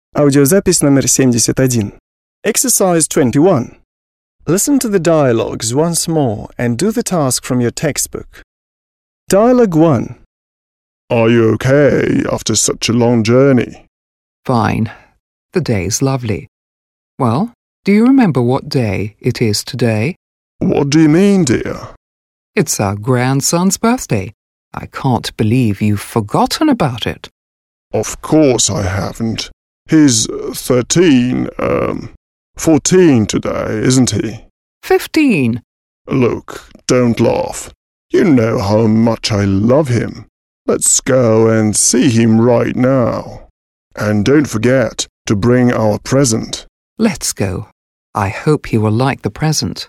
Аудиозапись номер 71. Exercise 21. Listen to the dialogues once more and do the task from your textbook. Dialogue 1. Are you okay after such a long journey? Fine. The day's lovely. Well, do you remember what day it is today? What do you mean, dear? It's our grandson's birthday. I can't believe you've forgotten about it. Of course I haven't. He's 14 today, isn't he? 15. Look, don't laugh. You know how much I love him. Let's go and see him right now. And don't forget to bring our present. Let's go. I hope he will like the present.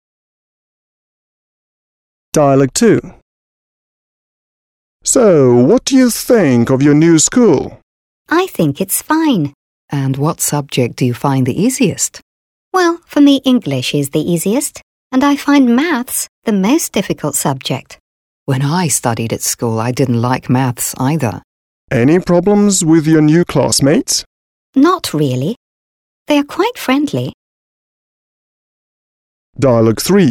Dialogue 2. So, what do you think of your new school? I think it's fine. And what subject do you find the easiest? Well, for me, English is the easiest, and I find maths the most difficult subject. When I studied at school, I didn't like maths either. Any problems with your new classmates? Not really. They are quite friendly. Dialogue 3.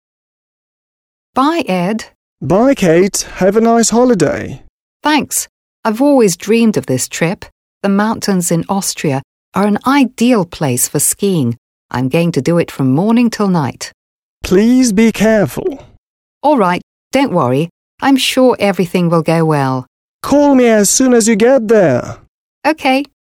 Bye, Ed. Bye, Kate. Have a nice holiday. Thanks. I've always dreamed of this trip. The mountains in Austria are an ideal place for skiing. I'm going to do it from morning till night. Please be careful. All right, don't worry. I'm sure everything will go well. Call me as soon as you get there. Okay.